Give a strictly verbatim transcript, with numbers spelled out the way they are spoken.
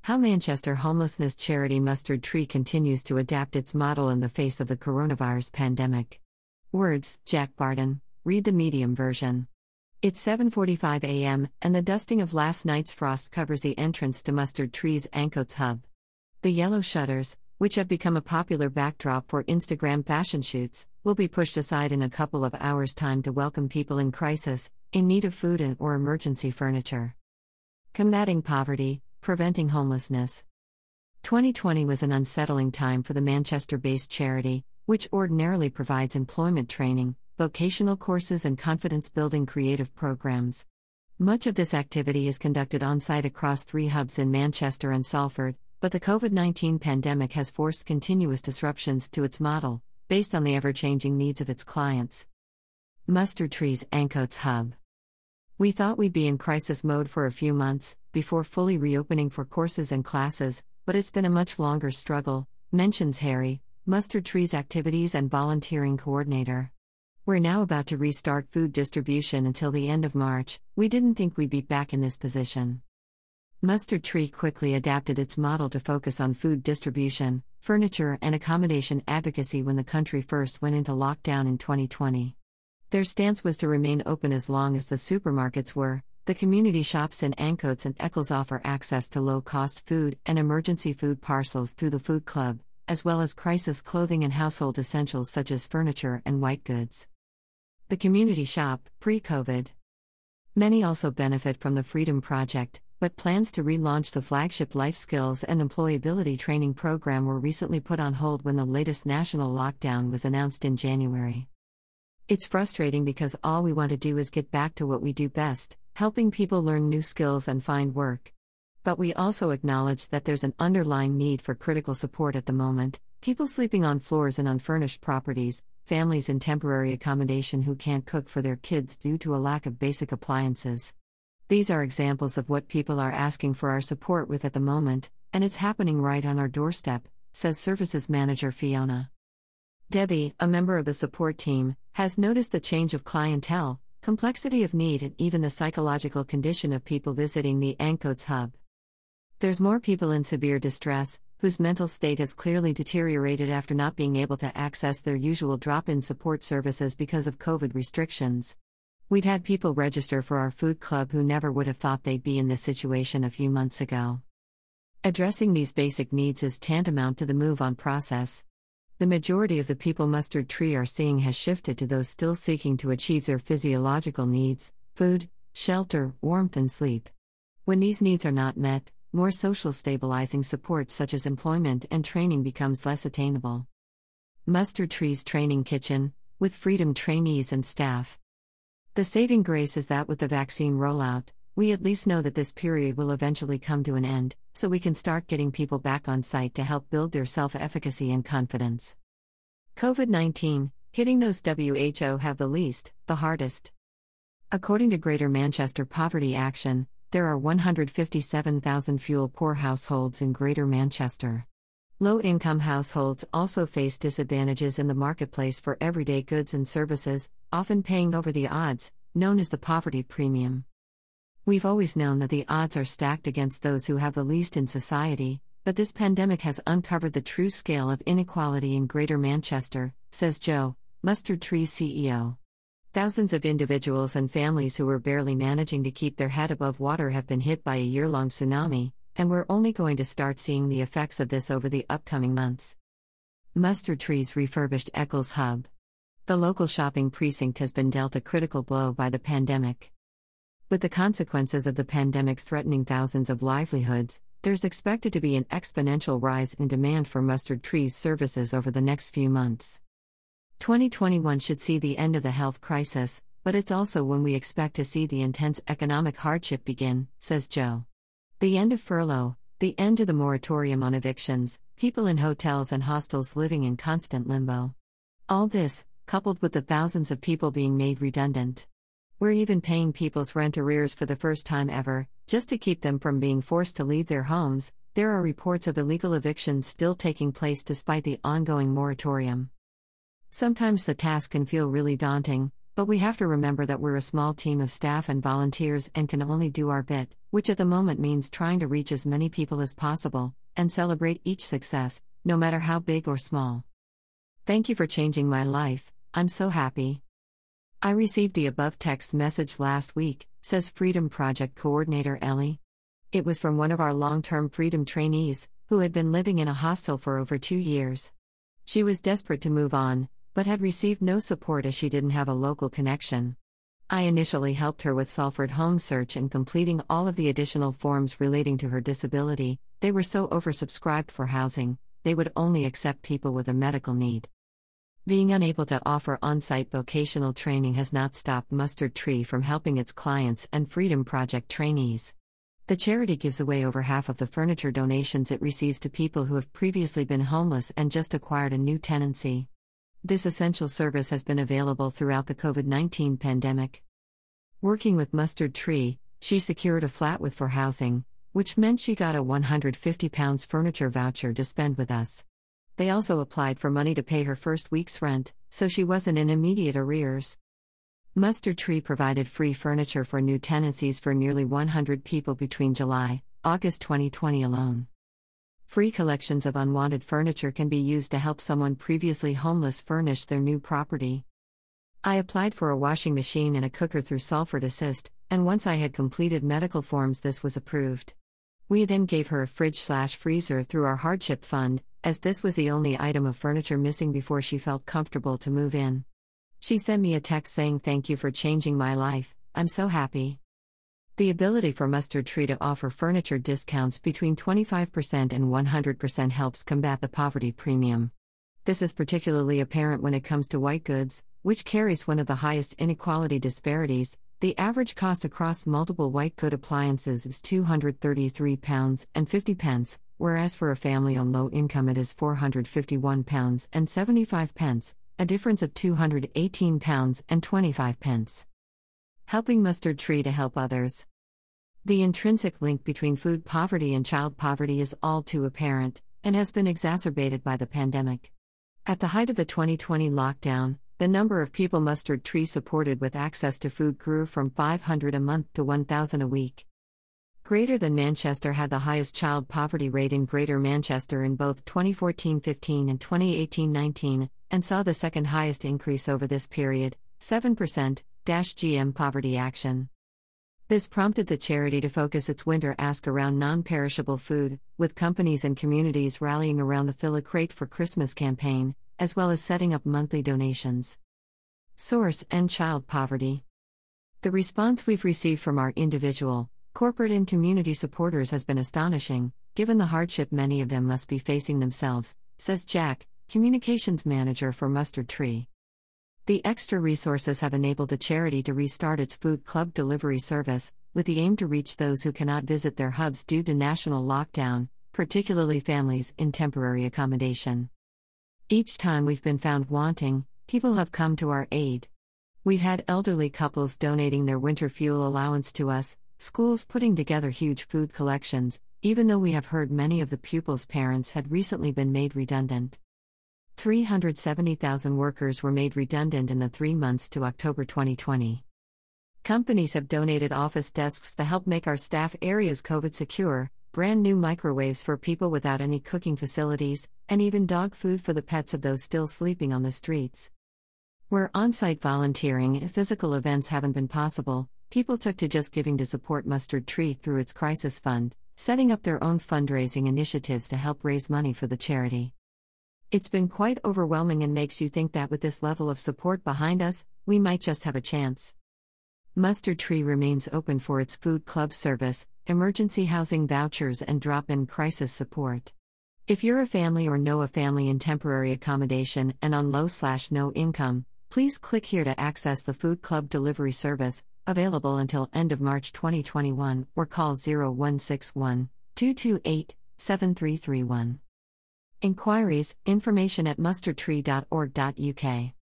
How Manchester homelessness charity Mustard Tree continues to adapt its model in the face of the coronavirus pandemic. Words, Jack Barton. Read the medium version. It's seven forty-five a m, and the dusting of last night's frost covers the entrance to Mustard Tree's Ancoats hub. The yellow shutters, which have become a popular backdrop for Instagram fashion shoots, will be pushed aside in a couple of hours' time to welcome people in crisis, in need of food and or emergency furniture. Combating poverty, preventing homelessness. twenty twenty was an unsettling time for the Manchester-based charity, which ordinarily provides employment training, vocational courses and confidence-building creative programs. Much of this activity is conducted on-site across three hubs in Manchester and Salford, but the COVID nineteen pandemic has forced continuous disruptions to its model, based on the ever-changing needs of its clients. Mustard Tree's Ancoats hub. We thought we'd be in crisis mode for a few months, before fully reopening for courses and classes, but it's been a much longer struggle, mentions Harry, Mustard Tree's activities and volunteering coordinator. We're now about to restart food distribution until the end of March. We didn't think we'd be back in this position. Mustard Tree quickly adapted its model to focus on food distribution, furniture and accommodation advocacy when the country first went into lockdown in twenty twenty. Their stance was to remain open as long as the supermarkets were. The community shops in Ancoats and Eccles offer access to low-cost food and emergency food parcels through the food club, as well as crisis clothing and household essentials such as furniture and white goods. The community shop, pre-COVID. Many also benefit from the Freedom Project, but plans to relaunch the flagship Life Skills and Employability Training Program were recently put on hold when the latest national lockdown was announced in January. It's frustrating because all we want to do is get back to what we do best, helping people learn new skills and find work. But we also acknowledge that there's an underlying need for critical support at the moment: people sleeping on floors in unfurnished properties, families in temporary accommodation who can't cook for their kids due to a lack of basic appliances. These are examples of what people are asking for our support with at the moment, and it's happening right on our doorstep, says Services Manager Fiona. Debbie, a member of the support team, has noticed the change of clientele, complexity of need and even the psychological condition of people visiting the Ancoats hub. There's more people in severe distress, whose mental state has clearly deteriorated after not being able to access their usual drop-in support services because of COVID restrictions. We've had people register for our food club who never would have thought they'd be in this situation a few months ago. Addressing these basic needs is tantamount to the move-on process. The majority of the people Mustard Tree are seeing has shifted to those still seeking to achieve their physiological needs: food, shelter, warmth and sleep. When these needs are not met, more social stabilizing support such as employment and training becomes less attainable. Mustard Tree's Training Kitchen, with Freedom trainees and staff. The saving grace is that with the vaccine rollout, we at least know that this period will eventually come to an end, so we can start getting people back on site to help build their self-efficacy and confidence. COVID nineteen, hitting those W H O have the least, the hardest. According to Greater Manchester Poverty Action, there are one hundred fifty-seven thousand fuel-poor households in Greater Manchester. Low-income households also face disadvantages in the marketplace for everyday goods and services, often paying over the odds, known as the poverty premium. We've always known that the odds are stacked against those who have the least in society, but this pandemic has uncovered the true scale of inequality in Greater Manchester, says Joe, Mustard Tree's C E O. Thousands of individuals and families who were barely managing to keep their head above water have been hit by a year-long tsunami, and we're only going to start seeing the effects of this over the upcoming months. Mustard Tree's refurbished Eccles hub. The local shopping precinct has been dealt a critical blow by the pandemic. With the consequences of the pandemic threatening thousands of livelihoods, there's expected to be an exponential rise in demand for Mustard Tree's services over the next few months. twenty twenty-one should see the end of the health crisis, but it's also when we expect to see the intense economic hardship begin, says Joe. The end of furlough, the end to the moratorium on evictions, people in hotels and hostels living in constant limbo. All this, coupled with the thousands of people being made redundant. We're even paying people's rent arrears for the first time ever, just to keep them from being forced to leave their homes. There are reports of illegal evictions still taking place despite the ongoing moratorium. Sometimes the task can feel really daunting, But we have to remember that we're a small team of staff and volunteers and can only do our bit, which at the moment means trying to reach as many people as possible, and celebrate each success, no matter how big or small. Thank you for changing my life, I'm so happy. I received the above text message last week, says Freedom Project coordinator Ellie. It was from one of our long-term Freedom trainees, who had been living in a hostel for over two years. She was desperate to move on, but had received no support as she didn't have a local connection. I initially helped her with Salford Home Search and completing all of the additional forms relating to her disability. They were so oversubscribed for housing, they would only accept people with a medical need. Being unable to offer on-site vocational training has not stopped Mustard Tree from helping its clients and Freedom Project trainees. The charity gives away over half of the furniture donations it receives to people who have previously been homeless and just acquired a new tenancy. This essential service has been available throughout the COVID nineteen pandemic. Working with Mustard Tree, she secured a flat with for housing, which meant she got a one hundred fifty pounds furniture voucher to spend with us. They also applied for money to pay her first week's rent, so she wasn't in immediate arrears. Mustard Tree provided free furniture for new tenancies for nearly one hundred people between July and August twenty twenty alone. Free collections of unwanted furniture can be used to help someone previously homeless furnish their new property. I applied for a washing machine and a cooker through Salford Assist, and once I had completed medical forms, this was approved. We then gave her a fridge-slash-freezer through our hardship fund, as this was the only item of furniture missing before she felt comfortable to move in. She sent me a text saying, "Thank you for changing my life, I'm so happy." The ability for Mustard Tree to offer furniture discounts between twenty-five percent and one hundred percent helps combat the poverty premium. This is particularly apparent when it comes to white goods, which carries one of the highest inequality disparities. The average cost across multiple white good appliances is two hundred thirty-three pounds and fifty pence, whereas for a family on low income it is four hundred fifty-one pounds and seventy-five pence, a difference of two hundred eighteen pounds and twenty-five pence. Helping Mustard Tree to help others. The intrinsic link between food poverty and child poverty is all too apparent, and has been exacerbated by the pandemic. At the height of the twenty twenty lockdown, the number of people Mustard Tree supported with access to food grew from five hundred a month to one thousand a week. Greater than Manchester had the highest child poverty rate in Greater Manchester in both twenty fourteen fifteen and twenty eighteen nineteen, and saw the second highest increase over this period, seven percent, G M Poverty Action. This prompted the charity to focus its winter ask around non-perishable food, with companies and communities rallying around the Fill a Crate for Christmas campaign, as well as setting up monthly donations. Source: End Child Poverty. The response we've received from our individual, corporate and community supporters has been astonishing, given the hardship many of them must be facing themselves, says Jack, Communications Manager for Mustard Tree. The extra resources have enabled the charity to restart its food club delivery service, with the aim to reach those who cannot visit their hubs due to national lockdown, particularly families in temporary accommodation. Each time we've been found wanting, people have come to our aid. We've had elderly couples donating their winter fuel allowance to us, schools putting together huge food collections, even though we have heard many of the pupils' parents had recently been made redundant. three hundred seventy thousand workers were made redundant in the three months to October twenty twenty. Companies have donated office desks to help make our staff areas COVID secure, brand new microwaves for people without any cooking facilities, and even dog food for the pets of those still sleeping on the streets. Where on-site volunteering and physical events haven't been possible, people took to just giving to support Mustard Tree through its crisis fund, setting up their own fundraising initiatives to help raise money for the charity. It's been quite overwhelming and makes you think that with this level of support behind us, we might just have a chance. Mustard Tree remains open for its food club service, emergency housing vouchers and drop-in crisis support. If you're a family or know a family in temporary accommodation and on low-slash-no income, please click here to access the food club delivery service, available until end of March twenty twenty-one, or call zero one six one, two two eight, seven three three one. Inquiries, information at mustard tree dot org dot U K.